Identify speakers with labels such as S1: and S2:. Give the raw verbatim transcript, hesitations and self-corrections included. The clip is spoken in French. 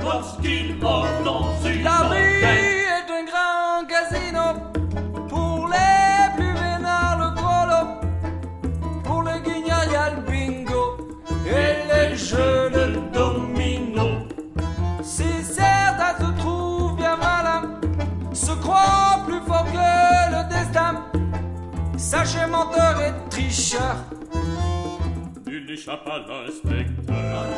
S1: lorsqu'il monte dans une
S2: La vie
S1: enquête.
S2: est un grand casino pour les plus vénards, le trollo, pour les guignols, y a le bingo et les jeux de domino. Si certains se trouvent bien malins, se croient plus fort que le destin, sachez menteur et tricheur,
S1: Il échappe à l'inspecteur.